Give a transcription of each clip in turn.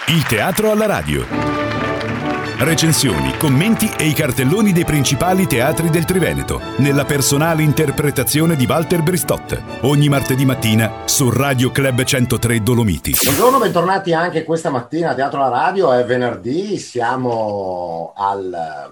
Il teatro alla radio. Recensioni, commenti e i cartelloni dei principali teatri del Triveneto, nella personale interpretazione di Walter Bristotte. Ogni martedì mattina su Radio Club 103 Dolomiti. Buongiorno, bentornati anche questa mattina a Teatro alla Radio. È venerdì, siamo al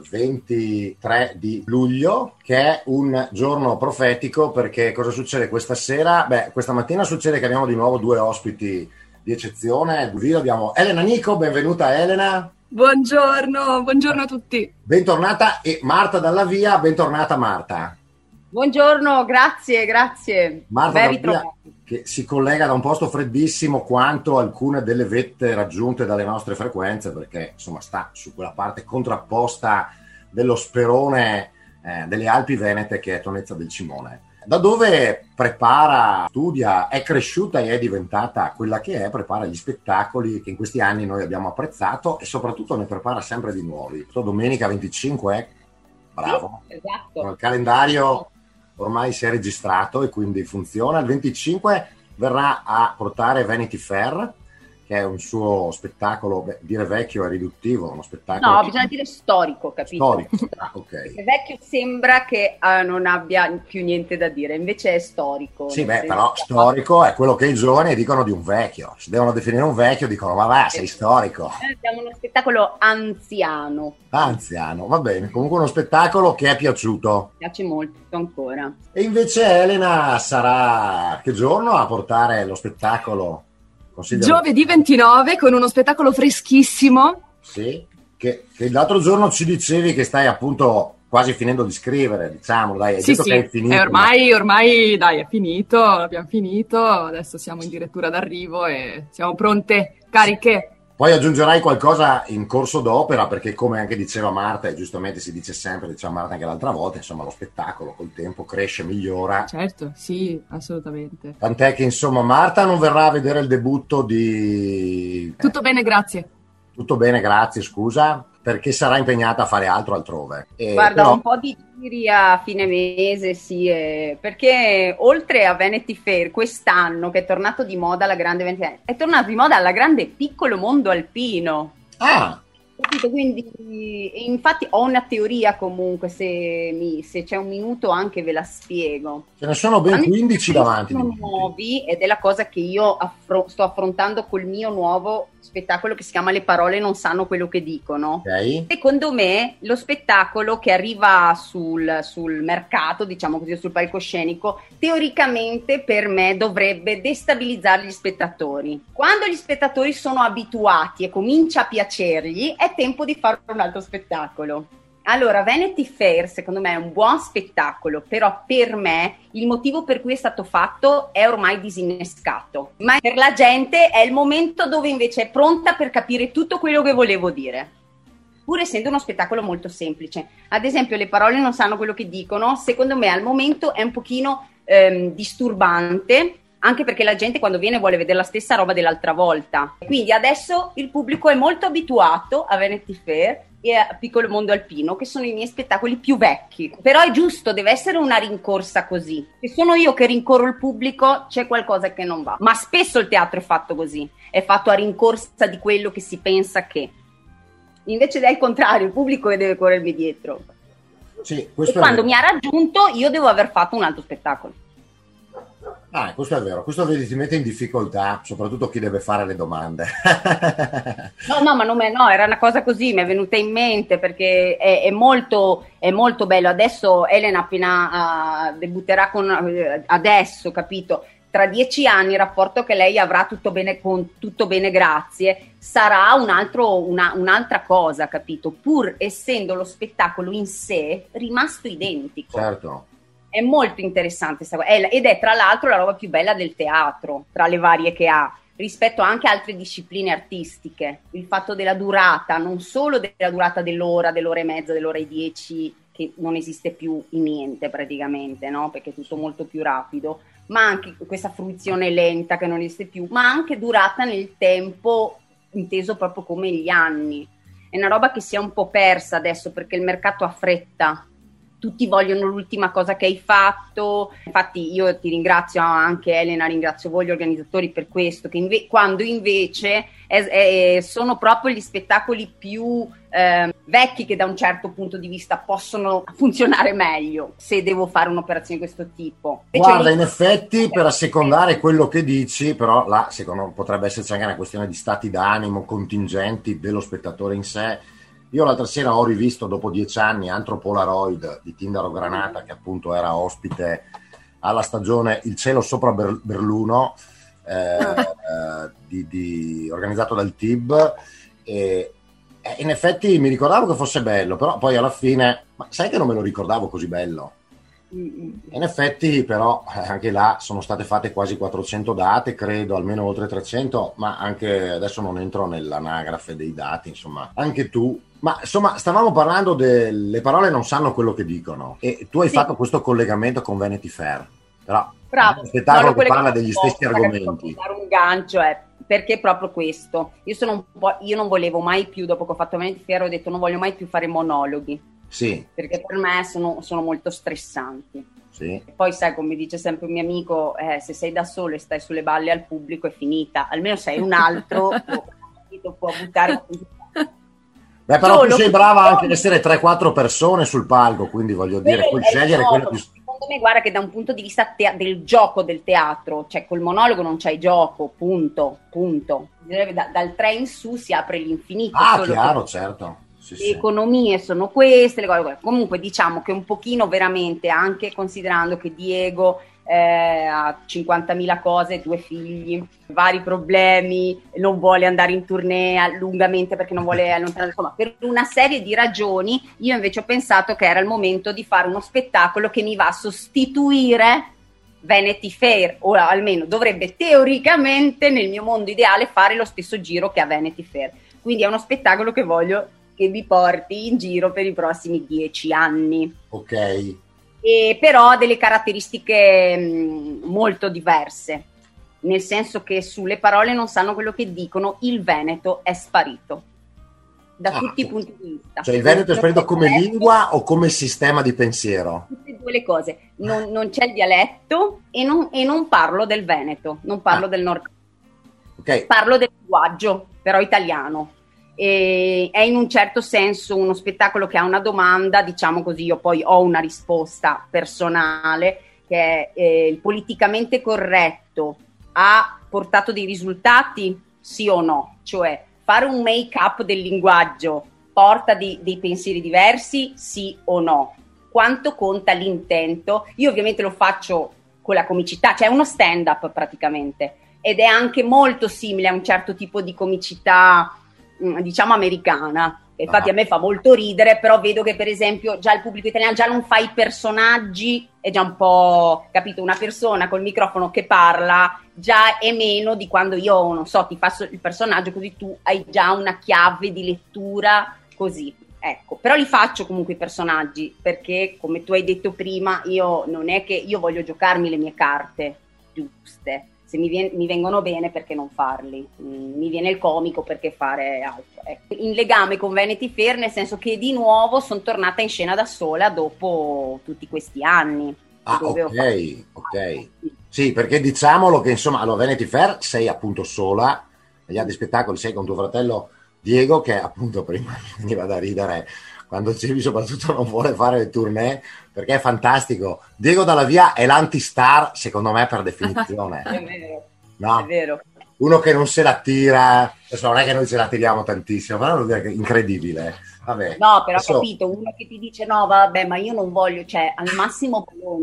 23 di luglio, che è un giorno profetico, perché cosa succede questa sera? Questa mattina succede che abbiamo di nuovo due ospiti di eccezione. Abbiamo Elena Nico, benvenuta Elena. Buongiorno a tutti. Bentornata, e Marta Dalla Via, bentornata Marta. Buongiorno, grazie. Marta Dalla Via, che si collega da un posto freddissimo quanto alcune delle vette raggiunte dalle nostre frequenze, perché insomma sta su quella parte contrapposta dello sperone delle Alpi Venete, che è Tonezza del Cimone, da dove prepara, studia, è cresciuta e è diventata quella che è, prepara gli spettacoli che in questi anni noi abbiamo apprezzato e soprattutto ne prepara sempre di nuovi. Domenica 25, bravo, sì, esatto. Il calendario ormai si è registrato e quindi funziona. Il 25 verrà a portare Vanity Fair, che è un suo spettacolo, dire vecchio è riduttivo, uno spettacolo... No, bisogna dire storico, capito? Storico, ok. Vecchio sembra che non abbia più niente da dire, invece è storico. Sì, però storico è quello che i giovani dicono di un vecchio. Se devono definire un vecchio dicono, ma va, sei storico. Abbiamo uno spettacolo anziano. Anziano, va bene. Comunque uno spettacolo che è piaciuto. Mi piace molto ancora. E invece Elena sarà che giorno a portare lo spettacolo? Giovedì 29 con uno spettacolo freschissimo. Sì, che l'altro giorno ci dicevi che stai appunto quasi finendo di scrivere, diciamo, dai, hai detto che hai finito. Ormai dai, è finito, abbiamo finito, adesso siamo in direttura d'arrivo e siamo pronte, cariche. Poi aggiungerai qualcosa in corso d'opera, perché come anche diceva Marta, e giustamente si dice sempre, diceva Marta anche l'altra volta, insomma lo spettacolo col tempo cresce, migliora. Certo, sì, assolutamente. Tant'è che insomma Marta non verrà a vedere il debutto di... Tutto bene, grazie. Tutto bene, grazie, scusa, perché sarà impegnata a fare altro altrove. Guarda, però... un po' di giri a fine mese, sì, perché oltre a Vanity Fair, quest'anno che è tornato di moda la grande Vanity Fair, è tornato di moda la grande Piccolo Mondo Alpino. Ah! Capito? Quindi, infatti ho una teoria comunque, se c'è un minuto anche ve la spiego. Ce ne sono ben 15 davanti. Sono nuovi ed è la cosa che io sto affrontando col mio nuovo spettacolo che si chiama Le parole non sanno quello che dicono. Okay. Secondo me lo spettacolo che arriva sul mercato, diciamo così, sul palcoscenico, teoricamente per me dovrebbe destabilizzare gli spettatori. Quando gli spettatori sono abituati e comincia a piacergli, è tempo di fare un altro spettacolo. Allora, Vanity Fair secondo me è un buon spettacolo, però per me il motivo per cui è stato fatto è ormai disinnescato. Ma per la gente è il momento dove invece è pronta per capire tutto quello che volevo dire. Pur essendo uno spettacolo molto semplice. Ad esempio, le parole non sanno quello che dicono, secondo me al momento è un pochino disturbante, anche perché la gente quando viene vuole vedere la stessa roba dell'altra volta. Quindi adesso il pubblico è molto abituato a Vanity Fair e a Piccolo Mondo Alpino, che sono i miei spettacoli più vecchi. Però è giusto, deve essere una rincorsa così. Se sono io che rincorro il pubblico, c'è qualcosa che non va. Ma spesso il teatro è fatto così, è fatto a rincorsa di quello che si pensa che. Invece è il contrario, il pubblico che deve corrermi dietro. Sì, e quando mi ha raggiunto io devo aver fatto un altro spettacolo. Ah, questo è vero, questo ti mette in difficoltà, soprattutto chi deve fare le domande. No, era una cosa così, mi è venuta in mente perché è molto bello. Adesso Elena appena debutterà adesso, capito? Tra 10 anni il rapporto che lei avrà Tutto bene, grazie, sarà un'altra cosa, capito? Pur essendo lo spettacolo in sé rimasto identico. Certo. È molto interessante ed è tra l'altro la roba più bella del teatro, tra le varie che ha, rispetto anche a altre discipline artistiche. Il fatto della durata, non solo della durata dell'ora e mezza, dell'ora e 10, che non esiste più in niente praticamente, no? Perché è tutto molto più rapido, ma anche questa fruizione lenta che non esiste più, ma anche durata nel tempo, inteso proprio come gli anni. È una roba che si è un po' persa adesso perché il mercato ha fretta. tutti vogliono l'ultima cosa che hai fatto. Infatti io ti ringrazio anche Elena, ringrazio voi gli organizzatori per questo, che quando invece sono proprio gli spettacoli più vecchi che da un certo punto di vista possono funzionare meglio se devo fare un'operazione di questo tipo. Guarda, in effetti, per assecondare quello che dici, però là secondo potrebbe esserci anche una questione di stati d'animo contingenti dello spettatore in sé. Io l'altra sera ho rivisto, dopo 10 anni, Antro Polaroid di Tindaro Granata, che appunto era ospite alla stagione Il cielo sopra Berluno, organizzato dal TIB, e in effetti mi ricordavo che fosse bello, però poi alla fine, ma sai che non me lo ricordavo così bello? In effetti però anche là sono state fatte quasi 400 date, credo, almeno oltre 300, ma anche adesso non entro nell'anagrafe dei dati, insomma, anche tu. Ma insomma, stavamo parlando delle parole non sanno quello che dicono, e tu hai fatto questo collegamento con Vanity Fair, però bravo, lo spettacolo che parla degli stessi argomenti. Dare un gancio perché proprio questo. Io non volevo mai più, dopo che ho fatto Vanity Fair, ho detto non voglio mai più fare monologhi. Sì. Perché per me sono molto stressanti. Sì. Poi sai, come dice sempre un mio amico, se sei da solo e stai sulle balle al pubblico è finita. Almeno sei un altro può buttare. Beh, però tu sei brava anche ad essere 3-4 persone sul palco, quindi voglio dire, puoi scegliere quello più... Secondo me, guarda che da un punto di vista del gioco del teatro, cioè col monologo non c'hai gioco, punto. Dal 3 in su si apre l'infinito. Ah, chiaro, certo. Le economie sono queste, le cose. Comunque diciamo che un pochino veramente, anche considerando che Diego ha 50.000 cose, 2 figli, vari problemi, non vuole andare in tournée lungamente perché non vuole allontanare, insomma, per una serie di ragioni io invece ho pensato che era il momento di fare uno spettacolo che mi va a sostituire Vanity Fair, o almeno dovrebbe teoricamente nel mio mondo ideale fare lo stesso giro che ha Vanity Fair. Quindi è uno spettacolo che voglio che vi porti in giro per i prossimi 10 anni. Ok. Però ha delle caratteristiche molto diverse, nel senso che sulle parole non sanno quello che dicono, il Veneto è sparito da tutti i punti di vista. Cioè il Veneto è sparito come lingua o come sistema di pensiero? Tutte e due le cose. Non c'è il dialetto e non parlo del Veneto, non parlo del nord. Okay. Parlo del linguaggio, però italiano. E è in un certo senso uno spettacolo che ha una domanda, diciamo così, io poi ho una risposta personale, che è il politicamente corretto ha portato dei risultati, sì o no? Cioè fare un make-up del linguaggio porta dei pensieri diversi, sì o no? Quanto conta l'intento? Io ovviamente lo faccio con la comicità, cioè uno stand-up praticamente, ed è anche molto simile a un certo tipo di comicità, diciamo americana. Infatti a me fa molto ridere, però vedo che per esempio già il pubblico italiano già non fa i personaggi, è già un po', capito, una persona col microfono che parla già è meno di quando io, non so, ti faccio il personaggio così tu hai già una chiave di lettura così, ecco. Però li faccio comunque i personaggi, perché come tu hai detto prima, io non è che io voglio giocarmi le mie carte giuste. Se mi vengono bene, perché non farli? Mi viene il comico, perché fare altro? Ecco. In legame con Vanity Fair, nel senso che di nuovo sono tornata in scena da sola dopo tutti questi anni. Ah, ok. Sì, perché diciamolo che insomma allora Vanity Fair sei appunto sola, negli altri spettacoli sei con tuo fratello Diego, che appunto prima mi veniva da ridere quando dicevi soprattutto non vuole fare le tournée, perché è fantastico. Diego Dalla Via è l'anti-star, secondo me, per definizione. È vero, no? È vero. Uno che non se la tira, adesso non è che noi ce la tiriamo tantissimo, però devo dire che è incredibile. Vabbè. No, però adesso... ho capito, uno che ti dice no, vabbè, ma io non voglio, cioè al massimo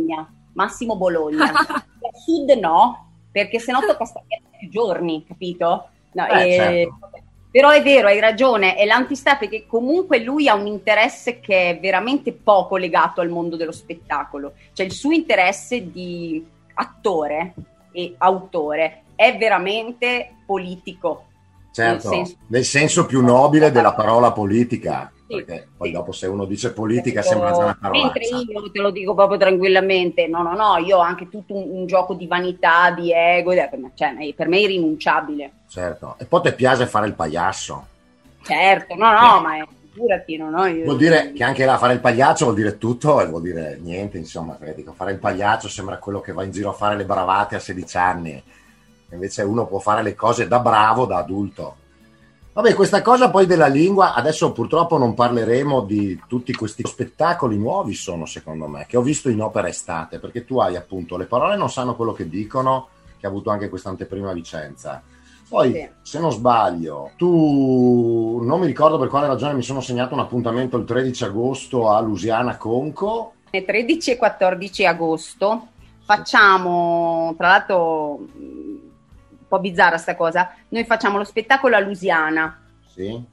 Bologna. Al sud no, perché sennò tocca stare più giorni, capito? No, certo. Però è vero, hai ragione, è l'antistar, perché comunque lui ha un interesse che è veramente poco legato al mondo dello spettacolo, cioè il suo interesse di attore e autore è veramente politico. Certo, nel senso più nobile della parola politica, sì, perché poi dopo se uno dice politica sembra già una parolaccia. Mentre io te lo dico proprio tranquillamente, no, io ho anche tutto un gioco di vanità, di ego, cioè per me è irrinunciabile. Certo, e poi ti piace fare il pagliasso. Certo, no, ma figurati, non ho io. Vuol dire che anche là fare il pagliaccio vuol dire tutto e vuol dire niente, insomma, dico, fare il pagliaccio sembra quello che va in giro a fare le bravate a 16 anni, invece uno può fare le cose da bravo, da adulto. Vabbè, questa cosa poi della lingua, adesso purtroppo non parleremo di tutti questi spettacoli nuovi, sono secondo me, che ho visto in Opera Estate, perché tu hai appunto le parole non sanno quello che dicono, che ha avuto anche questa anteprima a Vicenza. Poi, sì, se non sbaglio, tu non mi ricordo per quale ragione mi sono segnato un appuntamento il 13 agosto a Lusiana Conco. 13 e 14 agosto facciamo, tra l'altro un po' bizzarra sta cosa, noi facciamo lo spettacolo a Lusiana, sì,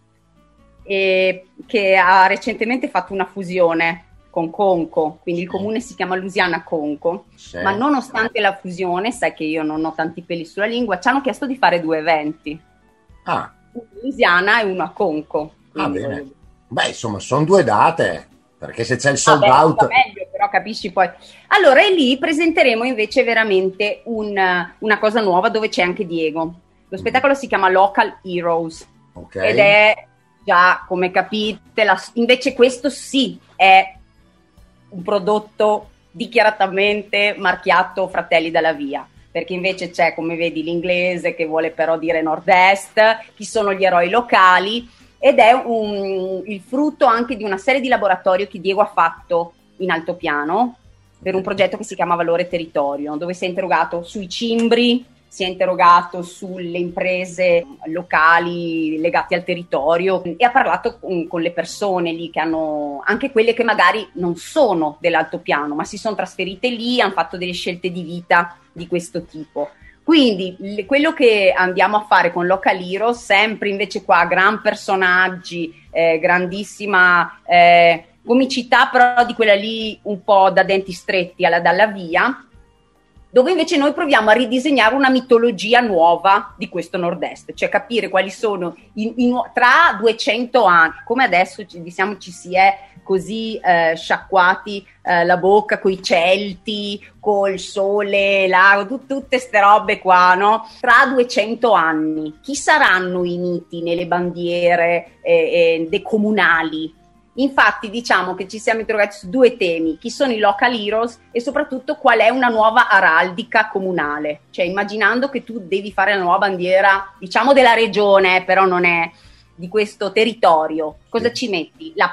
che ha recentemente fatto una fusione con Conco, quindi il comune si chiama Lusiana Conco, sì, ma nonostante la fusione, sai che io non ho tanti peli sulla lingua, ci hanno chiesto di fare 2 eventi, uno a Lusiana e uno a Conco. Bene. Beh, insomma, sono 2 date, perché se c'è il sold out... meglio, però capisci poi. Allora, e lì presenteremo invece veramente una cosa nuova dove c'è anche Diego. Lo spettacolo si chiama Local Heroes, ed è già, come capite, invece questo sì è un prodotto dichiaratamente marchiato Fratelli dalla Via, perché invece c'è, come vedi, l'inglese che vuole però dire nord-est, chi sono gli eroi locali, ed è il frutto anche di una serie di laboratori che Diego ha fatto in altopiano per un progetto che si chiama Valore Territorio, dove si è interrogato sui cimbri, si è interrogato sulle imprese locali legate al territorio e ha parlato con le persone lì che hanno, anche quelle che magari non sono dell'altopiano, ma si sono trasferite lì, hanno fatto delle scelte di vita di questo tipo. Quindi quello che andiamo a fare con Local Hero, sempre invece qua, gran personaggi, grandissima comicità, però di quella lì un po' da denti stretti alla Dalla Via, dove invece noi proviamo a ridisegnare una mitologia nuova di questo nord-est, cioè capire quali sono tra 200 anni, come adesso diciamo ci si è così sciacquati la bocca coi Celti, col sole, tutte ste robe qua, no? Tra 200 anni, chi saranno i miti nelle bandiere decomunali? Infatti diciamo che ci siamo interrogati su 2 temi: chi sono i local heroes e soprattutto qual è una nuova araldica comunale, cioè immaginando che tu devi fare la nuova bandiera, diciamo della regione, però non è di questo territorio. Cosa ci metti? La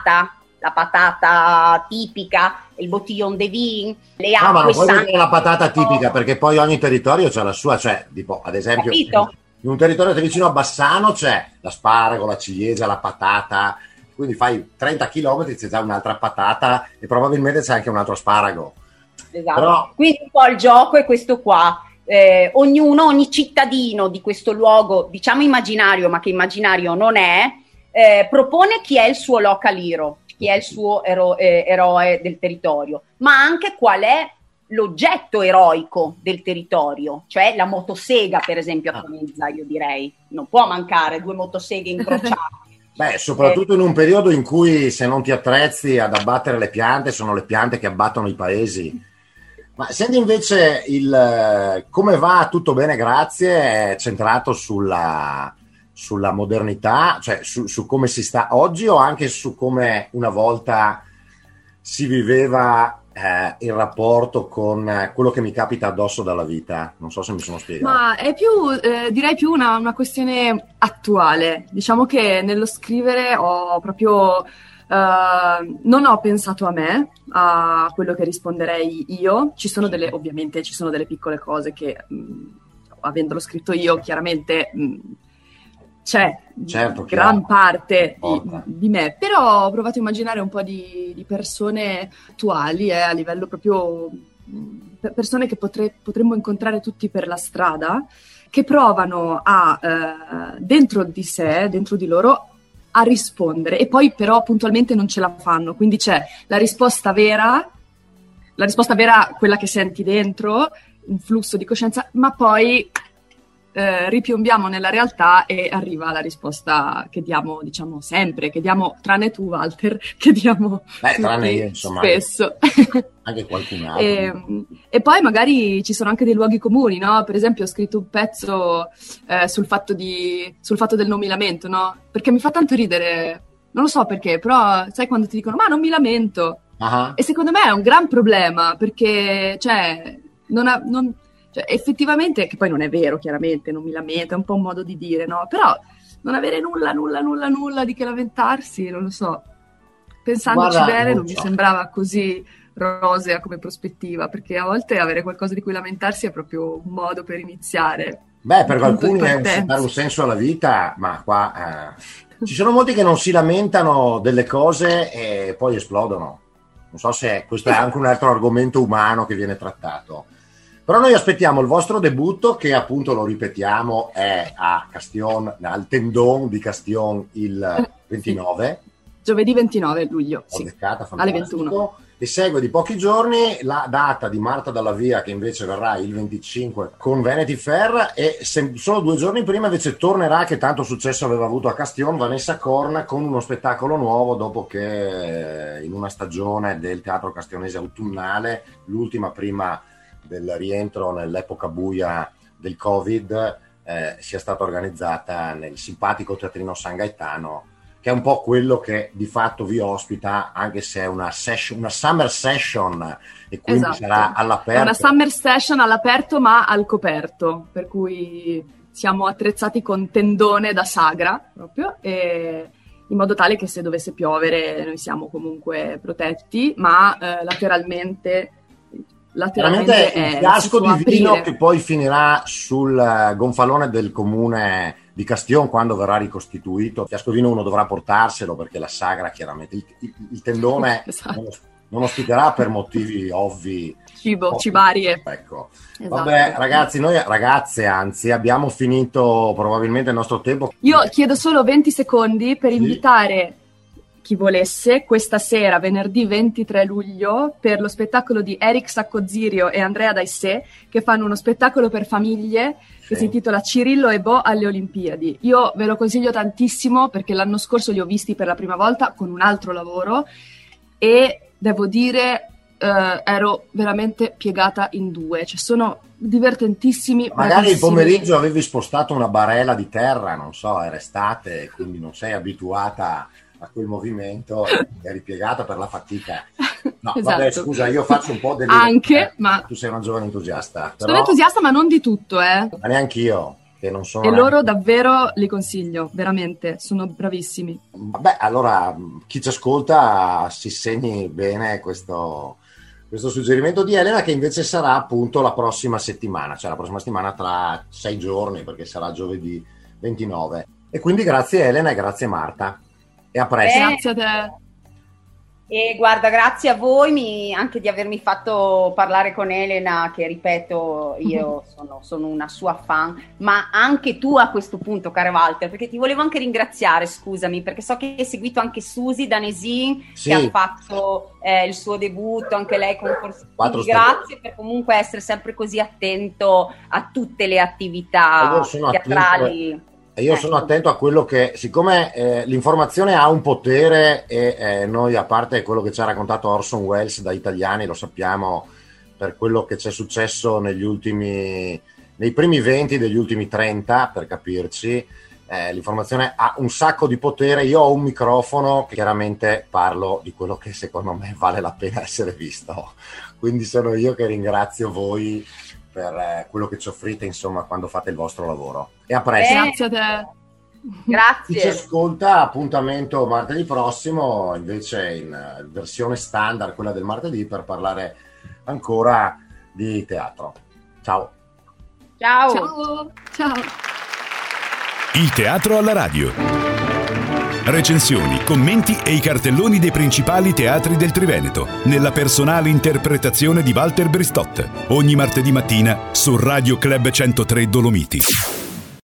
patata tipica, il botillon de vin, le acque. No, ma non puoi dire la patata tipica, perché poi ogni territorio c'ha la sua, cioè tipo ad esempio in un territorio vicino a Bassano c'è l'asparago, la ciliegia, la patata, quindi fai 30 km c'è già un'altra patata e probabilmente c'è anche un altro asparago. Esatto. Però... quindi un po' il gioco è questo qua. Ogni cittadino di questo luogo, diciamo immaginario, ma che immaginario non è, propone chi è il suo local hero, chi è il suo eroe del territorio, ma anche qual è l'oggetto eroico del territorio, cioè la motosega, per esempio, a Ponizza, io direi. Non può mancare 2 motoseghe incrociate. Beh, soprattutto in un periodo in cui se non ti attrezzi ad abbattere le piante, sono le piante che abbattono i paesi. Ma senti invece come va? Tutto bene, grazie, è centrato sulla modernità, cioè su come si sta oggi o anche su come una volta si viveva il rapporto con quello che mi capita addosso dalla vita? Non so se mi sono spiegato. Ma è più, direi più una questione attuale. Diciamo che nello scrivere ho proprio... non ho pensato a me, a quello che risponderei io. Ovviamente ci sono delle piccole cose che, avendolo scritto io, chiaramente c'è gran parte di me, però ho provato a immaginare un po' di persone attuali, a livello proprio persone che potremmo incontrare tutti per la strada, che provano dentro di sé, dentro di loro, a rispondere, e poi però puntualmente non ce la fanno, quindi c'è la risposta vera, quella che senti dentro, un flusso di coscienza, ma poi ripiombiamo nella realtà e arriva la risposta che diamo, diciamo, sempre, che diamo, tranne tu Walter, che diamo tranne io, insomma, spesso. Anche qualcun altro. E poi magari ci sono anche dei luoghi comuni, no? Per esempio ho scritto un pezzo sul fatto del nominamento, no? Perché mi fa tanto ridere Non lo so perché, però sai quando ti dicono ma non mi lamento. Ah. E secondo me è un gran problema, perché cioè, cioè, effettivamente, che poi non è vero chiaramente, non mi lamento, è un po' un modo di dire, no? Però non avere nulla di che lamentarsi, non lo so. Pensandoci bene non mi sembrava così rosea come prospettiva, perché a volte avere qualcosa di cui lamentarsi è proprio un modo per iniziare. Beh, per alcuni è dare un senso alla vita, ma qua ci sono molti che non si lamentano delle cose e poi esplodono. Non so se questo è anche un altro argomento umano che viene trattato. Però noi aspettiamo il vostro debutto, che appunto, lo ripetiamo, è a Castion, al Tendon di Castion il 29. Sì. Giovedì 29 luglio, sì, alle 21. E segue di pochi giorni la data di Marta Dalla Via, che invece verrà il 25 con Vanity Fair, e solo 2 giorni prima invece tornerà, che tanto successo aveva avuto a Castion, Vanessa Corn, con uno spettacolo nuovo, dopo che in una stagione del teatro castionese autunnale, l'ultima prima del rientro nell'epoca buia del Covid, sia stata organizzata nel simpatico teatrino San Gaetano, che è un po' quello che di fatto vi ospita, anche se è una summer session, e quindi esatto, sarà all'aperto. È una summer session all'aperto ma al coperto, per cui siamo attrezzati con tendone da sagra proprio, e in modo tale che se dovesse piovere noi siamo comunque protetti, ma lateralmente il fiasco di vino che poi finirà sul gonfalone del comune di Castion quando verrà ricostituito. Il fiasco di vino uno dovrà portarselo, perché la sagra chiaramente il tendone esatto, non ospiterà per motivi ovvi cibarie. Ecco. Esatto. Vabbè ragazzi, noi ragazze anzi abbiamo finito probabilmente il nostro tempo. Io chiedo solo 20 secondi per invitare chi volesse questa sera, venerdì 23 luglio, per lo spettacolo di Eric Saccozirio e Andrea Daissé, che fanno uno spettacolo per famiglie che si intitola Cirillo e Bo alle Olimpiadi. Io ve lo consiglio tantissimo, perché l'anno scorso li ho visti per la prima volta con un altro lavoro e devo dire ero veramente piegata in due, cioè sono divertentissimi. Magari il pomeriggio avevi spostato una barella di terra, non so, era estate, quindi non sei abituata a quel movimento, eri piegata per la fatica. No, esatto. Vabbè, scusa, io faccio un po' del... Anche, ma... Tu sei una giovane entusiasta. Sono entusiasta, ma non di tutto, Ma neanche io, che non sono... E loro davvero li consiglio, veramente, sono bravissimi. Vabbè, allora, chi ci ascolta si segni bene questo suggerimento di Elena, che invece sarà appunto la prossima settimana, cioè la prossima settimana tra 6 giorni, perché sarà giovedì 29. E quindi grazie Elena e grazie Marta. E a presto. Grazie a te. E guarda, grazie a voi anche di avermi fatto parlare con Elena, che ripeto, io sono una sua fan, ma anche tu a questo punto, cara Walter, perché ti volevo anche ringraziare, scusami, perché so che hai seguito anche Susi Danesin, sì, che ha fatto il suo debutto, anche lei con Corsi. Grazie per comunque essere sempre così attento a tutte le attività teatrali. E io sono attento a quello che, siccome l'informazione ha un potere, e noi, a parte quello che ci ha raccontato Orson Welles da Italiani, lo sappiamo per quello che c'è successo nei primi 20 degli ultimi 30, per capirci, l'informazione ha un sacco di potere. Io ho un microfono, che chiaramente parlo di quello che secondo me vale la pena essere visto, quindi sono io che ringrazio voi per quello che ci offrite, insomma, quando fate il vostro lavoro. E a presto. Grazie a te. Grazie. Chi ci ascolta, appuntamento martedì prossimo, invece in versione standard, quella del martedì, per parlare ancora di teatro. Ciao. Ciao. Ciao. Ciao. Il teatro alla radio. Recensioni, commenti e i cartelloni dei principali teatri del Triveneto, nella personale interpretazione di Walter Bristotte. Ogni martedì mattina su Radio Club 103 Dolomiti.